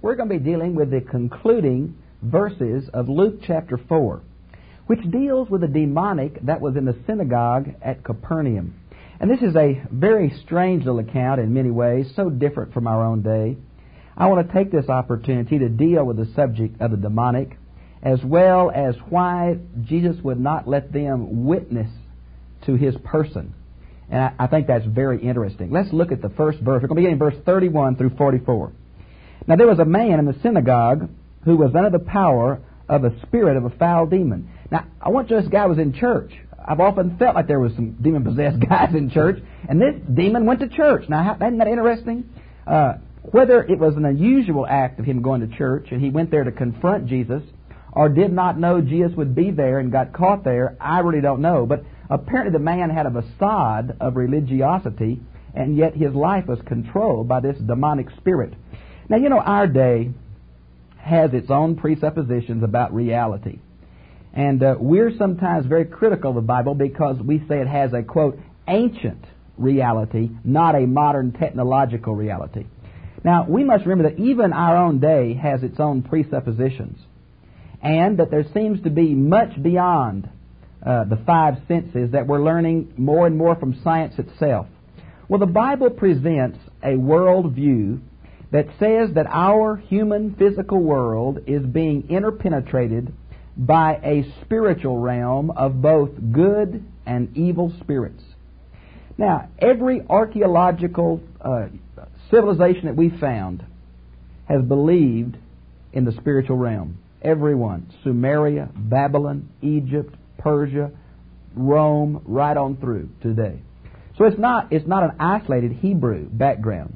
we're going to be dealing with the concluding verses of Luke chapter 4, which deals with the demonic that was in the synagogue at Capernaum. And this is a very strange little account in many ways, so different from our own day. I want to take this opportunity to deal with the subject of the demonic, as well as why Jesus would not let them witness to His person. And I think that's very interesting. Let's look at the first verse. We're going to begin in verse 31 through 44. Now there was a man in the synagogue who was under the power of a spirit of a foul demon. Now, I want you, this guy was in church. I've often felt like there was some demon-possessed guys in church, and this demon went to church. Now, isn't that interesting? Whether it was an unusual act of him going to church, and he went there to confront Jesus, or did not know Jesus would be there and got caught there, I really don't know. But apparently the man had a facade of religiosity, and yet his life was controlled by this demonic spirit. Now, you know, our day has its own presuppositions about reality. And we're sometimes very critical of the Bible because we say it has a, quote, ancient reality, not a modern technological reality. Now, we must remember that even our own day has its own presuppositions, and that there seems to be much beyond the five senses that we're learning more and more from science itself. Well, the Bible presents a worldview that says that our human physical world is being interpenetrated by a spiritual realm of both good and evil spirits. Now, every archaeological civilization that we found has believed in the spiritual realm. Everyone. Sumeria, Babylon, Egypt, Persia, Rome, right on through today. So it's not an isolated Hebrew background.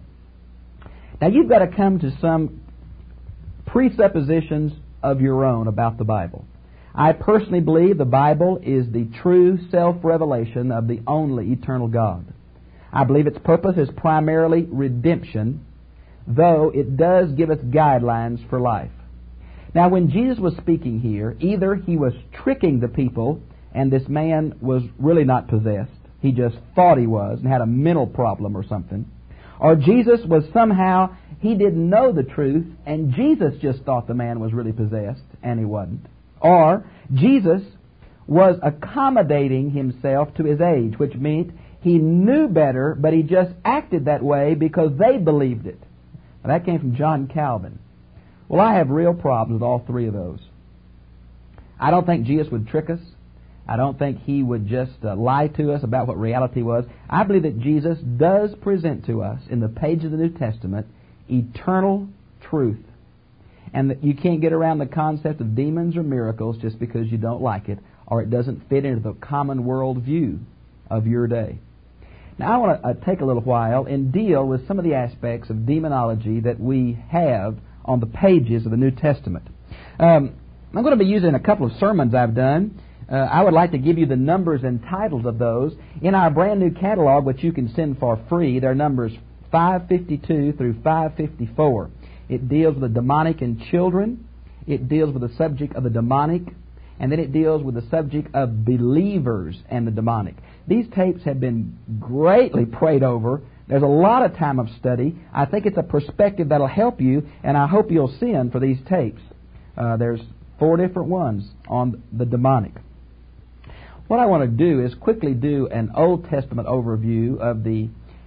Now you've got to come to some presuppositions of your own about the Bible. I personally believe the Bible is the true self-revelation of the only eternal God. I believe its purpose is primarily redemption, though it does give us guidelines for life. Now when Jesus was speaking here, either he was tricking the people and this man was really not possessed, he just thought he was and had a mental problem or something, or Jesus was somehow, he didn't know the truth and Jesus just thought the man was really possessed and he wasn't. Or Jesus was accommodating himself to his age, which meant he knew better, but he just acted that way because they believed it. Now, that came from John Calvin. Well, I have real problems with all three of those. I don't think Jesus would trick us. I don't think he would just lie to us about what reality was. I believe that Jesus does present to us in the pages of the New Testament eternal truth. And that you can't get around the concept of demons or miracles just because you don't like it or it doesn't fit into the common world view of your day. Now I want to take a little while and deal with some of the aspects of demonology that we have on the pages of the New Testament. I'm going to be using a couple of sermons I've done. I would like to give you the numbers and titles of those. In our brand new catalog, which you can send for free, there are numbers 552 through 554. It deals with the demonic in children. It deals with the subject of the demonic. And then it deals with the subject of believers and the demonic. These tapes have been greatly prayed over. There's a lot of time of study. I think it's a perspective that'll help you, and I hope you'll send for these tapes. There's 4 different ones on the demonic. What I want to do is quickly do an Old Testament overview of the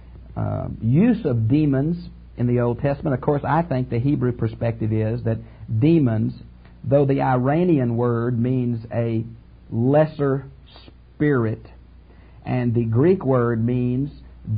use of demons in the Old Testament. Of course, I think the Hebrew perspective is that demons, though the Iranian word means a lesser spirit, and the Greek word means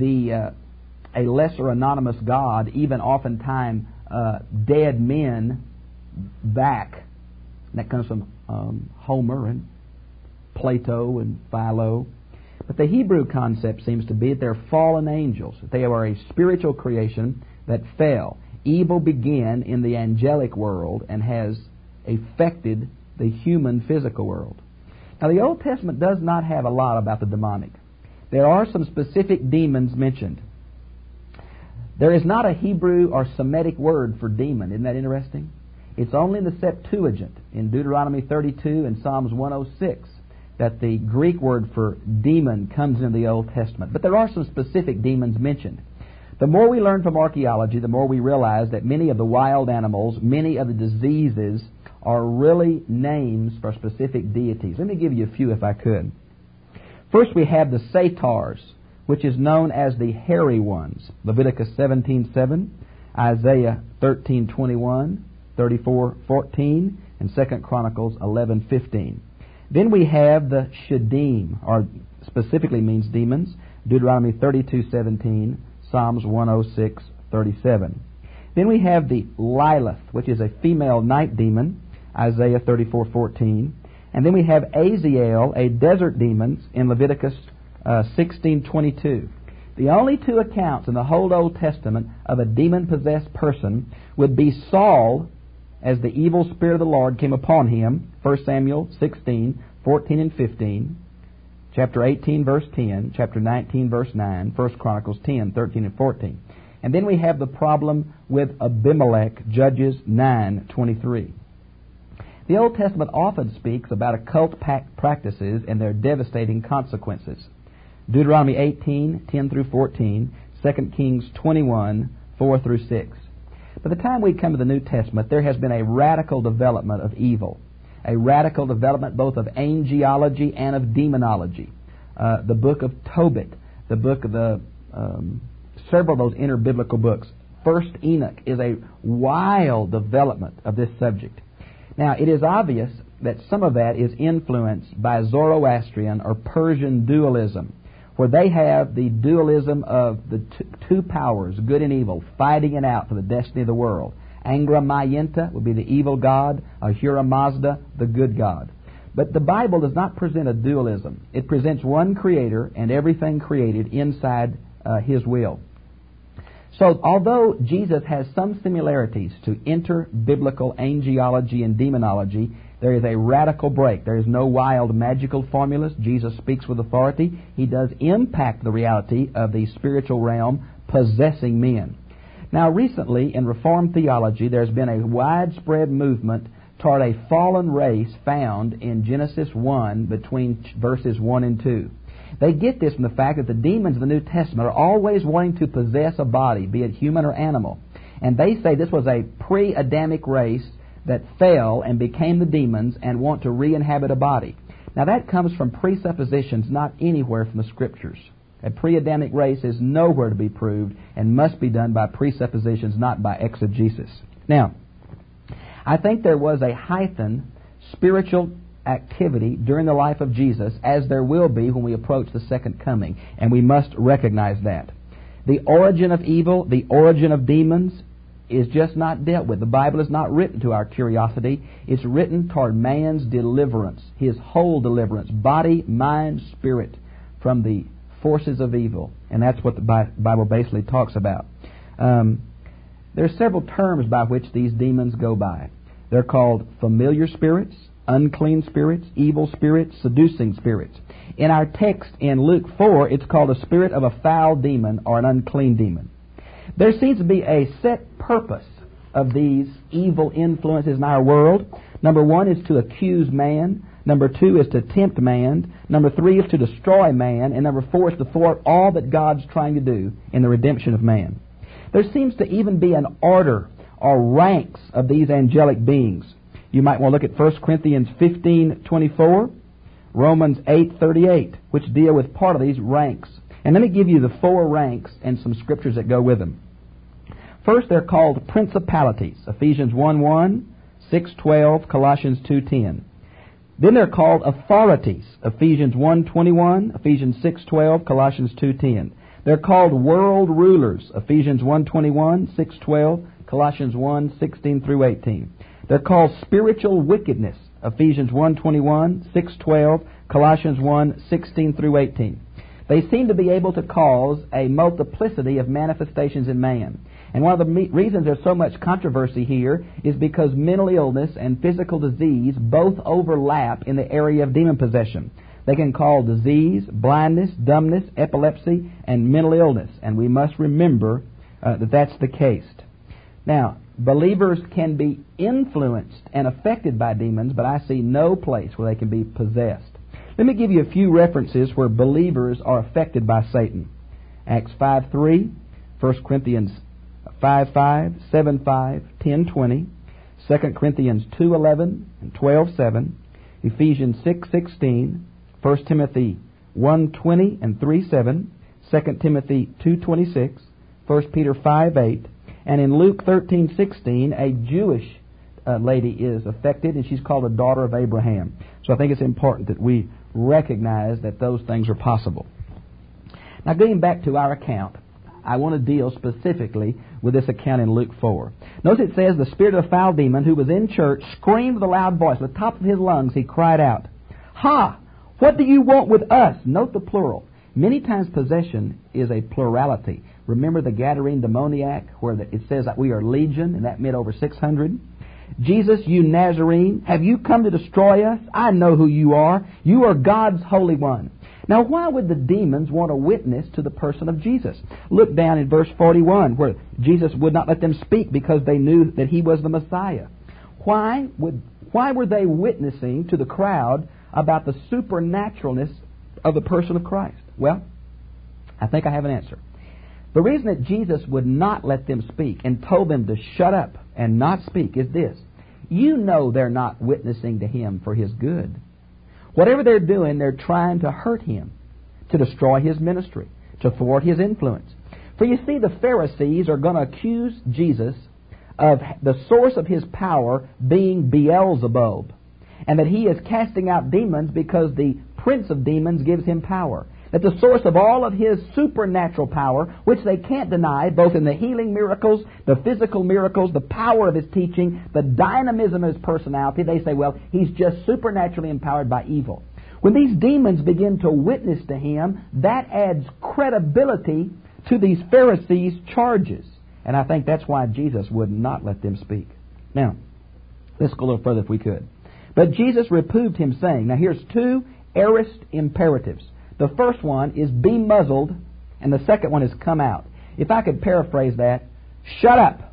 a lesser anonymous god, even oftentimes dead men back. And that comes from Homer and Plato and Philo. But the Hebrew concept seems to be that they're fallen angels. They are a spiritual creation that fell. Evil began in the angelic world and has affected the human physical world. Now, the Old Testament does not have a lot about the demonic. There are some specific demons mentioned. There is not a Hebrew or Semitic word for demon. Isn't that interesting? It's only in the Septuagint, in Deuteronomy 32 and Psalms 106, that the Greek word for demon comes into the Old Testament. But there are some specific demons mentioned. The more we learn from archaeology, the more we realize that many of the wild animals, many of the diseases, are really names for specific deities. Let me give you a few if I could. First, we have the satyrs, which is known as the hairy ones. Leviticus 17:7, Isaiah 13:21, 34:14, and 2 Chronicles 11:15. Then we have the Sheddim, or specifically means demons, Deuteronomy 32:17, Psalms 106:37. Then we have the Lilith, which is a female night demon, Isaiah 34:14. And then we have Azazel, a desert demon, in Leviticus 16:22. The only two accounts in the whole Old Testament of a demon-possessed person would be Saul, as the evil Spirit of the Lord came upon him, 1 Samuel 16:14 and 15, chapter 18, verse 10, chapter 19, verse 9, 1 Chronicles 10:13 and 14. And then we have the problem with Abimelech, Judges 9:23. The Old Testament often speaks about occult practices and their devastating consequences. Deuteronomy 18:10 through 14, 2 Kings 21:4 through 6. By the time we come to the New Testament, there has been a radical development of evil, a radical development both of angelology and of demonology. The book of Tobit, the book of the several of those inter-biblical books. First Enoch is a wild development of this subject. Now, it is obvious that some of that is influenced by Zoroastrian or Persian dualism, where they have the dualism of the two powers, good and evil, fighting it out for the destiny of the world. Angra Mainyenta would be the evil god, Ahura Mazda, the good god. But the Bible does not present a dualism. It presents one creator and everything created inside his will. So, although Jesus has some similarities to inter-biblical angelology and demonology, there is a radical break. There is no wild magical formulas. Jesus speaks with authority. He does impact the reality of the spiritual realm possessing men. Now, recently, in Reformed theology, there's been a widespread movement toward a fallen race found in Genesis 1 between verses 1 and 2. They get this from the fact that the demons of the New Testament are always wanting to possess a body, be it human or animal. And they say this was a pre-Adamic race that fell and became the demons and want to re-inhabit a body. Now that comes from presuppositions not anywhere from the Scriptures. A pre-Adamic race is nowhere to be proved and must be done by presuppositions, not by exegesis. Now, I think there was a heightened spiritual activity during the life of Jesus, as there will be when we approach the second coming, and we must recognize that. The origin of evil, the origin of demons, is just not dealt with. The Bible is not written to our curiosity. It's written toward man's deliverance, his whole deliverance, body, mind, spirit, from the forces of evil. And that's what the Bible basically talks about. There are several terms by which these demons go by. They're called familiar spirits, unclean spirits, evil spirits, seducing spirits. In our text in Luke 4, it's called a spirit of a foul demon or an unclean demon. There seems to be a set purpose of these evil influences in our world. Number one is to accuse man. Number two is to tempt man. Number three is to destroy man. And number four is to thwart all that God's trying to do in the redemption of man. There seems to even be an order or ranks of these angelic beings. You might want to look at 1 Corinthians 15:24, Romans 8:38, which deal with part of these ranks. And let me give you the four ranks and some scriptures that go with them. First, they're called principalities, Ephesians 1:1, 6:12, Colossians 2:10. Then they're called authorities, Ephesians 1:21, Ephesians 6:12, Colossians 2:10. They're called world rulers, Ephesians 1:21, 6:12, Colossians 1:16 through 18. They're called spiritual wickedness, Ephesians 1:21, 6:12, Colossians 1:16 through 18. They seem to be able to cause a multiplicity of manifestations in man. And one of the reasons there's so much controversy here is because mental illness and physical disease both overlap in the area of demon possession. They can cause disease, blindness, dumbness, epilepsy, and mental illness. And we must remember that that's the case. Now, believers can be influenced and affected by demons, but I see no place where they can be possessed. Let me give you a few references where believers are affected by Satan. Acts 5:3, 1 Corinthians 5:5, 7:5, 10:20, 2 Corinthians 2:11 and 12:7, Ephesians 6:16, 1 Timothy 1:20 and 3:7, 2 Timothy 2:26, 1 Peter 5:8, and in Luke 13:16, a Jewish lady is affected, and she's called a daughter of Abraham. So I think it's important that we recognize that those things are possible. Now, getting back to our account, I want to deal specifically with this account in Luke 4. Notice it says, the spirit of a foul demon who was in church screamed with a loud voice. At the top of his lungs, he cried out, "Ha! What do you want with us?" Note the plural. Many times possession is a plurality. Remember the Gadarene demoniac, where it says that we are legion, and that meant over 600. "Jesus, you Nazarene, have you come to destroy us? I know who you are. You are God's Holy One." Now, why would the demons want to witness to the person of Jesus? Look down in verse 41, where Jesus would not let them speak because they knew that he was the Messiah. Why were they witnessing to the crowd about the supernaturalness of the person of Christ? Well, I think I have an answer. The reason that Jesus would not let them speak and told them to shut up and not speak is this. You know they're not witnessing to him for his good. Whatever they're doing, they're trying to hurt him, to destroy his ministry, to thwart his influence. For you see, the Pharisees are going to accuse Jesus of the source of his power being Beelzebub, and that he is casting out demons because the prince of demons gives him power. That the source of all of his supernatural power, which they can't deny, both in the healing miracles, the physical miracles, the power of his teaching, the dynamism of his personality, they say, well, he's just supernaturally empowered by evil. When these demons begin to witness to him, that adds credibility to these Pharisees' charges. And I think that's why Jesus would not let them speak. Now, let's go a little further if we could. But Jesus reproved him, saying, now here's two aorist imperatives. The first one is be muzzled, and the second one is come out. If I could paraphrase that, shut up,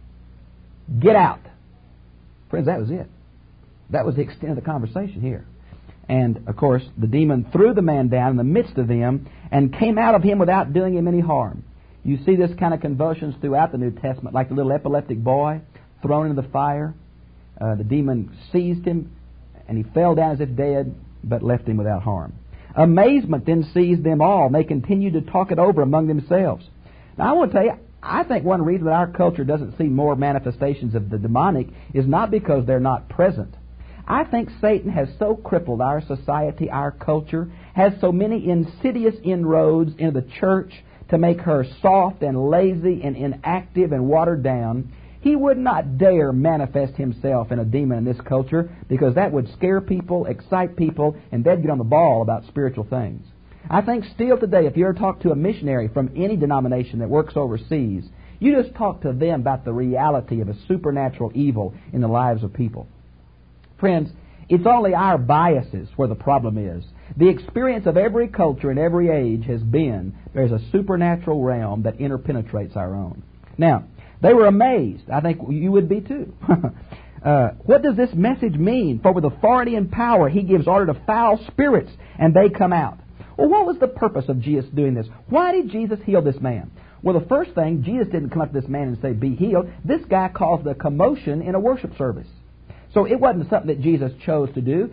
get out. Friends, that was it. That was the extent of the conversation here. And, of course, the demon threw the man down in the midst of them and came out of him without doing him any harm. You see this kind of convulsions throughout the New Testament, like the little epileptic boy thrown into the fire. The demon seized him, and he fell down as if dead, but left him without harm. Amazement then seized them all, and they continued to talk it over among themselves. Now, I want to tell you, I think one reason that our culture doesn't see more manifestations of the demonic is not because they're not present. I think Satan has so crippled our society, our culture, has so many insidious inroads into the church to make her soft and lazy and inactive and watered down. He would not dare manifest himself in a demon in this culture because that would scare people, excite people, and they'd get on the ball about spiritual things. I think still today, if you ever talk to a missionary from any denomination that works overseas, you just talk to them about the reality of a supernatural evil in the lives of people. Friends, it's only our biases where the problem is. The experience of every culture in every age has been there's a supernatural realm that interpenetrates our own. Now, they were amazed. I think you would be too. What does this message mean? For with authority and power he gives order to foul spirits, and they come out. Well, what was the purpose of Jesus doing this? Why did Jesus heal this man? Well, the first thing, Jesus didn't come up to this man and say, be healed. This guy caused a commotion in a worship service. So it wasn't something that Jesus chose to do.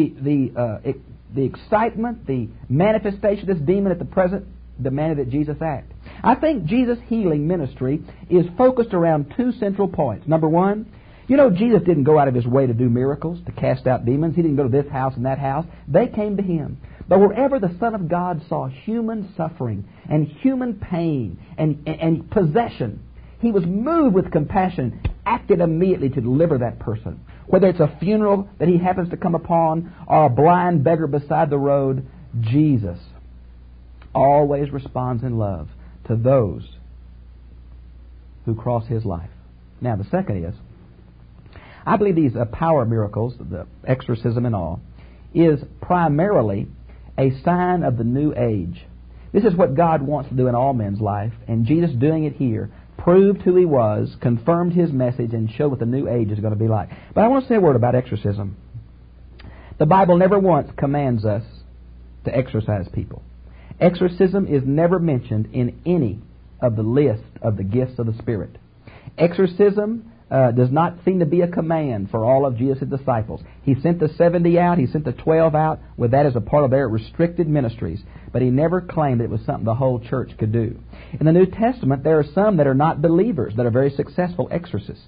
The excitement, the manifestation of this demon at the present demanded that Jesus act. I think Jesus' healing ministry is focused around two central points. Number one, you know, Jesus didn't go out of his way to do miracles, to cast out demons. He didn't go to this house and that house. They came to him. But wherever the Son of God saw human suffering and human pain and possession, he was moved with compassion, acted immediately to deliver that person. Whether it's a funeral that he happens to come upon or a blind beggar beside the road, Jesus always responds in love to those who cross his life. Now, the second is, I believe these power miracles, the exorcism and all, is primarily a sign of the new age. This is what God wants to do in all men's life, and Jesus doing it here proved who he was, confirmed his message, and showed what the new age is going to be like. But I want to say a word about exorcism. The Bible never once commands us to exorcise people. Exorcism is never mentioned in any of the list of the gifts of the Spirit. Exorcism does not seem to be a command for all of Jesus' disciples. He sent the 70 out. He sent the 12 out with that as a part of their restricted ministries. But He never claimed that it was something the whole church could do. In the New Testament, there are some that are not believers that are very successful exorcists.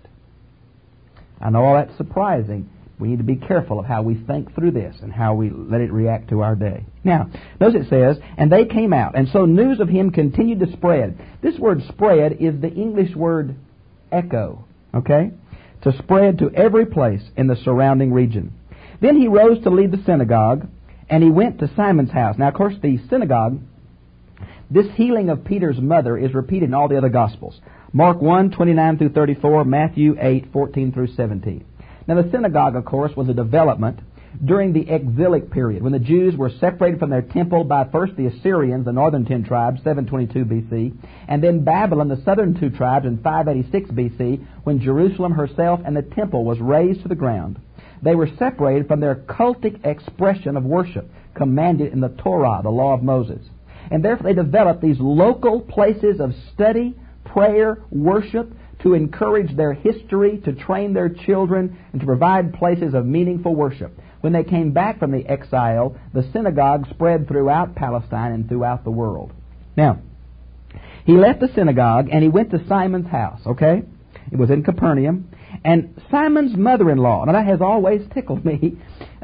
I know all that's surprising. We need to be careful of how we think through this and how we let it react to our day. Now, notice it says, and they came out, and so news of Him continued to spread. This word spread is the English word echo, okay? To spread to every place in the surrounding region. Then He rose to leave the synagogue, and He went to Simon's house. Now, of course, the synagogue, this healing of Peter's mother is repeated in all the other Gospels. Mark 1, 29 through 34, Matthew 8, 14 through 17. Now, the synagogue, of course, was a development during the exilic period, when the Jews were separated from their temple by first the Assyrians, the northern 10 tribes, 722 B.C., and then Babylon, the southern 2 tribes, in 586 B.C., when Jerusalem herself and the temple was razed to the ground. They were separated from their cultic expression of worship, commanded in the Torah, the law of Moses. And therefore they developed these local places of study, prayer, worship, to encourage their history, to train their children, and to provide places of meaningful worship. When they came back from the exile, the synagogue spread throughout Palestine and throughout the world. Now, He left the synagogue and He went to Simon's house, okay? It was in Capernaum. And Simon's mother-in-law, now that has always tickled me,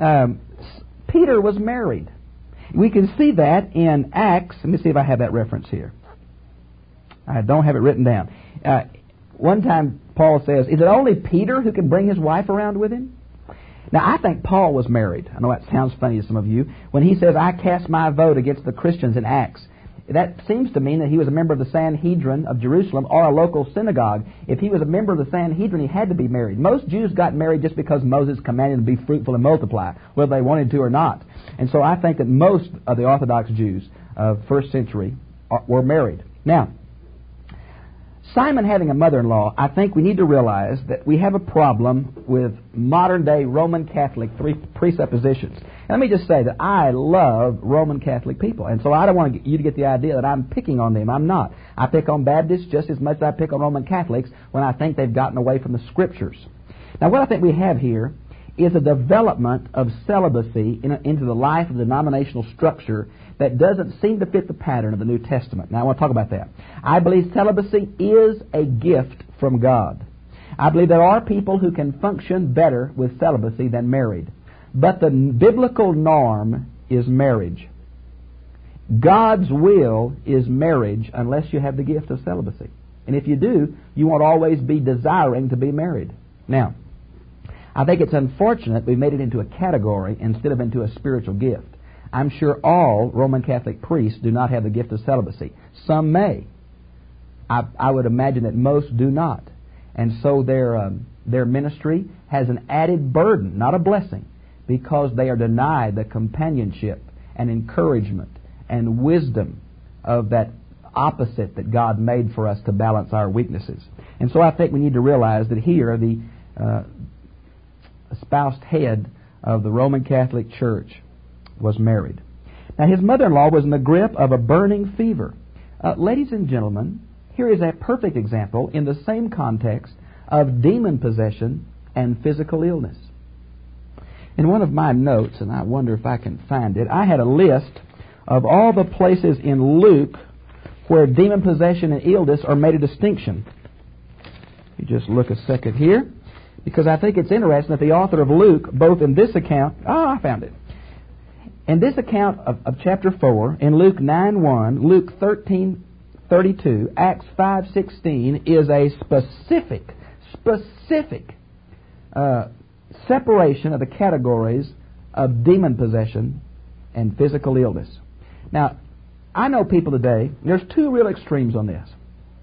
Peter was married. We can see that in Acts. Let me see if I have that reference here. I don't have it written down. One time Paul says, is it only Peter who can bring his wife around with him? Now, I think Paul was married. I know that sounds funny to some of you. When he says, I cast my vote against the Christians in Acts, that seems to mean that he was a member of the Sanhedrin of Jerusalem or a local synagogue. If he was a member of the Sanhedrin, he had to be married. Most Jews got married just because Moses commanded them to be fruitful and multiply, whether they wanted to or not. And so I think that most of the Orthodox Jews of first century were married. Now, Simon having a mother-in-law, I think we need to realize that we have a problem with modern-day Roman Catholic presuppositions. And let me just say that I love Roman Catholic people, and so I don't want you to get the idea that I'm picking on them. I'm not. I pick on Baptists just as much as I pick on Roman Catholics when I think they've gotten away from the Scriptures. Now, what I think we have here is a development of celibacy into the life of the denominational structure that doesn't seem to fit the pattern of the New Testament. Now, I want to talk about that. I believe celibacy is a gift from God. I believe there are people who can function better with celibacy than married. But the biblical norm is marriage. God's will is marriage unless you have the gift of celibacy. And if you do, you won't always be desiring to be married. Now, I think it's unfortunate we made it into a category instead of into a spiritual gift. I'm sure all Roman Catholic priests do not have the gift of celibacy. Some may. I would imagine that most do not. And so their ministry has an added burden, not a blessing, because they are denied the companionship and encouragement and wisdom of that opposite that God made for us to balance our weaknesses. And so I think we need to realize that here the espoused head of the Roman Catholic Church was married. Now, his mother-in-law was in the grip of a burning fever. Ladies and gentlemen, here is a perfect example in the same context of demon possession and physical illness. In one of my notes, and I wonder if I can find it, I had a list of all the places in Luke where demon possession and illness are made a distinction. You just look a second here, because I think it's interesting that the author of Luke, both in this account, I found it. In this account of chapter 4, in Luke 9:1, Luke 13:32, Acts 5:16 is a specific separation of the categories of demon possession and physical illness. Now, I know people today, there's two real extremes on this.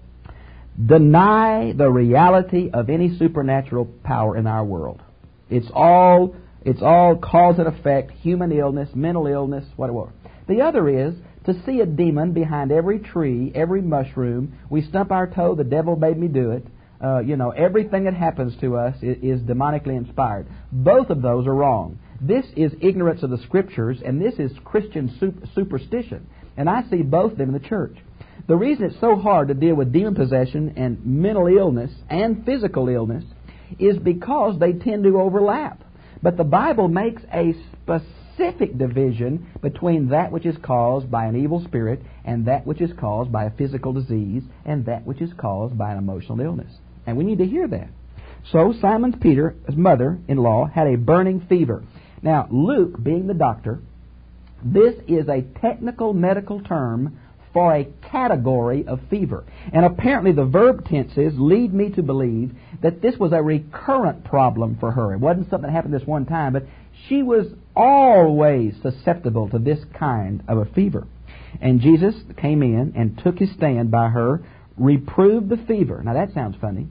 Deny the reality of any supernatural power in our world. It's all cause and effect, human illness, mental illness, whatever. The other is to see a demon behind every tree, every mushroom. We stump our toe, the devil made me do it. Everything that happens to us is demonically inspired. Both of those are wrong. This is ignorance of the Scriptures, and this is Christian superstition. And I see both of them in the church. The reason it's so hard to deal with demon possession and mental illness and physical illness is because they tend to overlap. But the Bible makes a specific division between that which is caused by an evil spirit and that which is caused by a physical disease and that which is caused by an emotional illness. And we need to hear that. So Simon Peter's mother-in-law had a burning fever. Now, Luke, being the doctor, this is a technical medical term for a category of fever. And apparently the verb tenses lead me to believe that this was a recurrent problem for her. It wasn't something that happened this one time, but she was always susceptible to this kind of a fever. And Jesus came in and took his stand by her, reproved the fever. Now that sounds funny.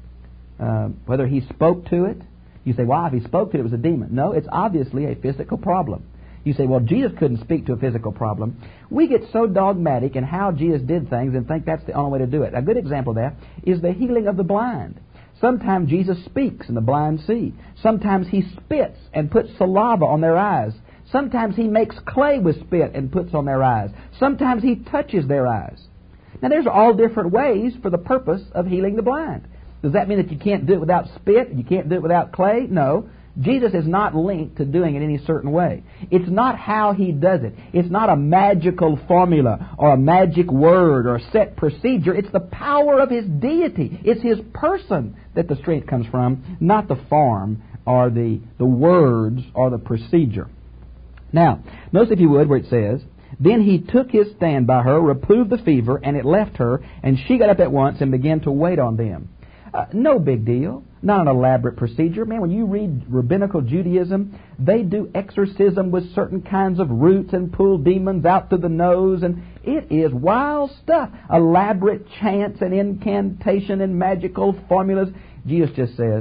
Whether he spoke to it, you say, well, if he spoke to it, it was a demon. No, it's obviously a physical problem. You say, well, Jesus couldn't speak to a physical problem. We get so dogmatic in how Jesus did things and think that's the only way to do it. A good example of that is the healing of the blind. Sometimes Jesus speaks and the blind see. Sometimes he spits and puts saliva on their eyes. Sometimes he makes clay with spit and puts on their eyes. Sometimes he touches their eyes. Now, there's all different ways for the purpose of healing the blind. Does that mean that you can't do it without spit? You can't do it without clay? No. Jesus is not linked to doing it any certain way. It's not how he does it. It's not a magical formula or a magic word or a set procedure. It's the power of his deity. It's his person that the strength comes from, not the form or the words or the procedure. Now, notice if you would where it says, then he took his stand by her, reproved the fever, and it left her, and she got up at once and began to wait on them. No big deal. Not an elaborate procedure. Man, when you read rabbinical Judaism, they do exorcism with certain kinds of roots and pull demons out through the nose, and it is wild stuff. Elaborate chants and incantation and magical formulas. Jesus just says,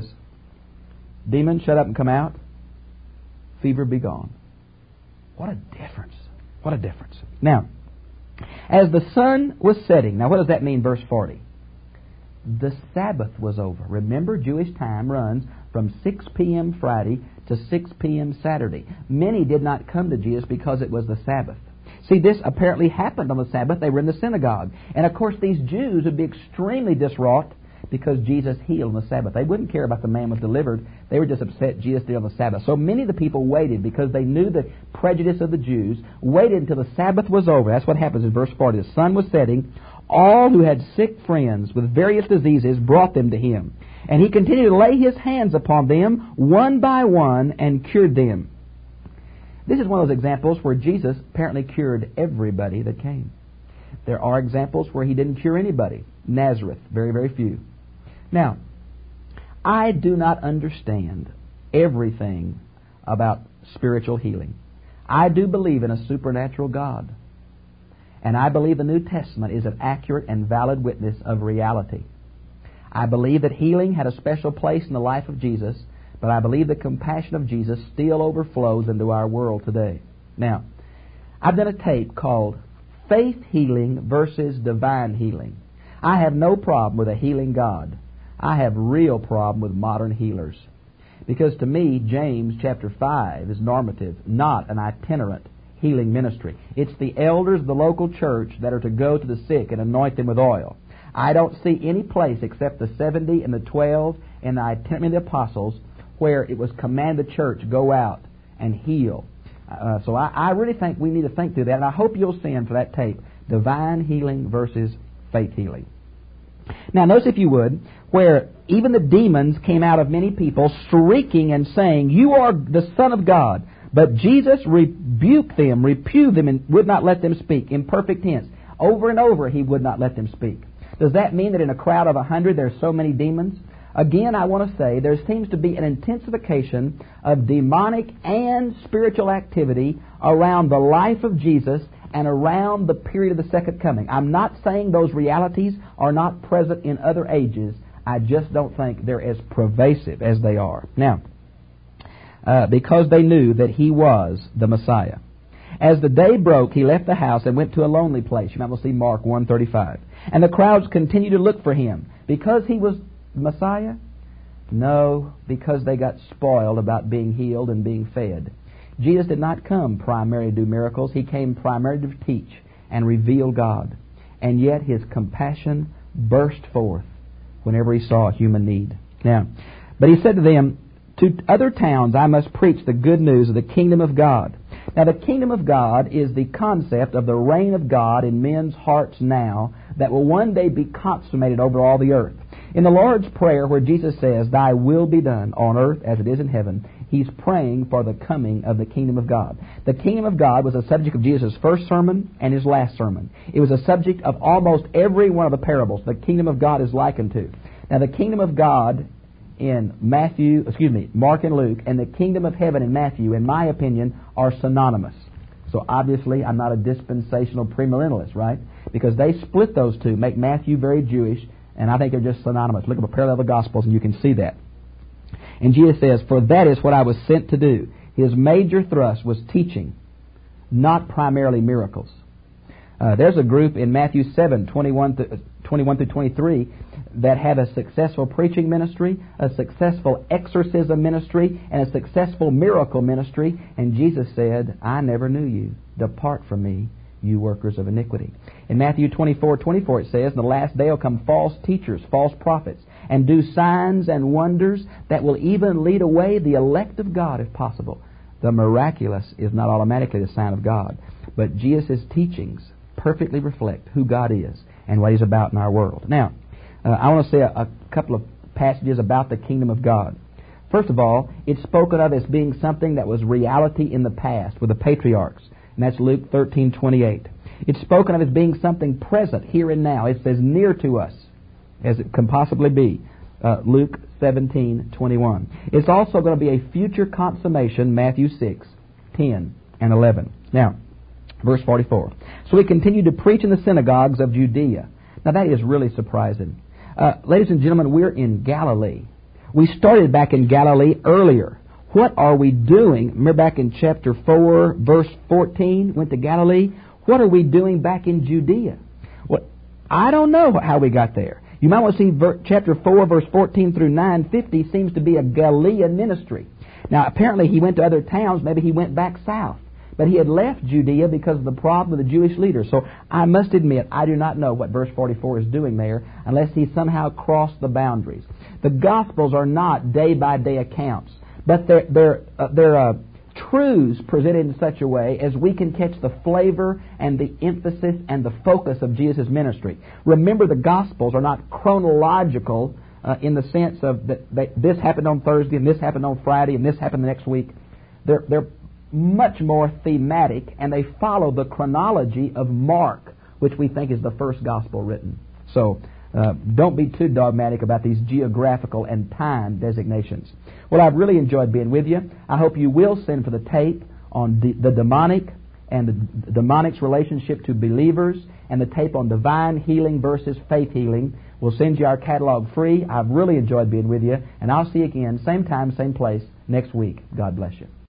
demon, shut up and come out. Fever be gone. What a difference. What a difference. Now, as the sun was setting, now what does that mean, verse 40? The Sabbath was over. Remember, Jewish time runs from 6 p.m. Friday to 6 p.m. Saturday. Many did not come to Jesus because it was the Sabbath. See, this apparently happened on the Sabbath. They were in the synagogue. And, of course, these Jews would be extremely distraught because Jesus healed on the Sabbath. They wouldn't care about the man was delivered. They were just upset Jesus did on the Sabbath. So many of the people waited because they knew the prejudice of the Jews, waited until the Sabbath was over. That's what happens in verse 40. The sun was setting. All who had sick friends with various diseases brought them to him. And he continued to lay his hands upon them one by one and cured them. This is one of those examples where Jesus apparently cured everybody that came. There are examples where he didn't cure anybody. Nazareth, very, very few. Now, I do not understand everything about spiritual healing. I do believe in a supernatural God. And I believe the New Testament is an accurate and valid witness of reality. I believe that healing had a special place in the life of Jesus, but I believe the compassion of Jesus still overflows into our world today. Now, I've done a tape called Faith Healing versus Divine Healing. I have no problem with a healing God. I have real problem with modern healers. Because to me, James chapter 5 is normative, not an itinerant healing ministry. It's the elders of the local church that are to go to the sick and anoint them with oil. I don't see any place except the 70 and the 12 and the itinerant apostles where it was commanded the church, go out and heal. So I really think we need to think through that, and I hope you'll send for that tape, Divine Healing versus Faith Healing. Now, notice if you would, where even the demons came out of many people, shrieking and saying, you are the Son of God. But Jesus rebuked them, reproved them, and would not let them speak. In perfect tense. Over and over, he would not let them speak. Does that mean that in a crowd of 100, there's so many demons? Again, I want to say there seems to be an intensification of demonic and spiritual activity around the life of Jesus and around the period of the second coming. I'm not saying those realities are not present in other ages. I just don't think they're as pervasive as they are. Now, because they knew that he was the Messiah. As the day broke, he left the house and went to a lonely place. You might well see Mark 1:35. And the crowds continued to look for him. Because he was Messiah? No, because they got spoiled about being healed and being fed. Jesus did not come primarily to do miracles. He came primarily to teach and reveal God. and yet His compassion burst forth whenever He saw a human need. Now, but He said to them, to other towns I must preach the good news of the kingdom of God. Now, the kingdom of God is the concept of the reign of God in men's hearts now that will one day be consummated over all the earth. In the Lord's Prayer, where Jesus says, Thy will be done on earth as it is in heaven, He's praying for the coming of the kingdom of God. The kingdom of God was a subject of Jesus' first sermon and His last sermon. It was a subject of almost every one of the parables the kingdom of God is likened to. Now, the kingdom of God in Mark and Luke, and the kingdom of heaven in Matthew, in my opinion, are synonymous. So obviously, I'm not a dispensational premillennialist, right? Because they split those two, make Matthew very Jewish, and I think they're just synonymous. Look up a parallel of the Gospels, and you can see that. And Jesus says, For that is what I was sent to do. His major thrust was teaching, not primarily miracles. There's a group in Matthew 7, 21 through 23, that had a successful preaching ministry, a successful exorcism ministry, and a successful miracle ministry. And Jesus said, I never knew you. Depart from me, you workers of iniquity. In Matthew 24:24 it says, In the last day will come false teachers, false prophets, and do signs and wonders that will even lead away the elect of God if possible. The miraculous is not automatically the sign of God, but Jesus' teachings perfectly reflect who God is and what He's about in our world. Now, I want to say a couple of passages about the kingdom of God. First of all, it's spoken of as being something that was reality in the past with the patriarchs, and that's Luke 13:28. It's spoken of as being something present here and now. It's as near to us as it can possibly be. Luke 17:21. It's also going to be a future consummation, Matthew 6:10 and 11. Now, verse 44. So He continued to preach in the synagogues of Judea. Now that is really surprising. Ladies and gentlemen, we're in Galilee. We started back in Galilee earlier. What are we doing? Remember back in chapter 4, verse 14, went to Galilee. What are we doing back in Judea? Well, I don't know how we got there. You might want to see chapter 4, verse 14 through 9:50 seems to be a Galilean ministry. Now, apparently he went to other towns. Maybe he went back south. But he had left Judea because of the problem with the Jewish leaders. So I must admit, I do not know what verse 44 is doing there unless he somehow crossed the boundaries. The Gospels are not day-by-day accounts, but they're truths presented in such a way as we can catch the flavor and the emphasis and the focus of Jesus' ministry. Remember, the Gospels are not chronological in the sense of that this happened on Thursday and this happened on Friday and this happened the next week. They're much more thematic, and they follow the chronology of Mark, which we think is the first gospel written. So don't be too dogmatic about these geographical and time designations. Well, I've really enjoyed being with you. I hope you will send for the tape on the demonic and the demonic's relationship to believers, and the tape on divine healing versus faith healing. We'll send you our catalog free. I've really enjoyed being with you, and I'll see you again, same time, same place, next week. God bless you.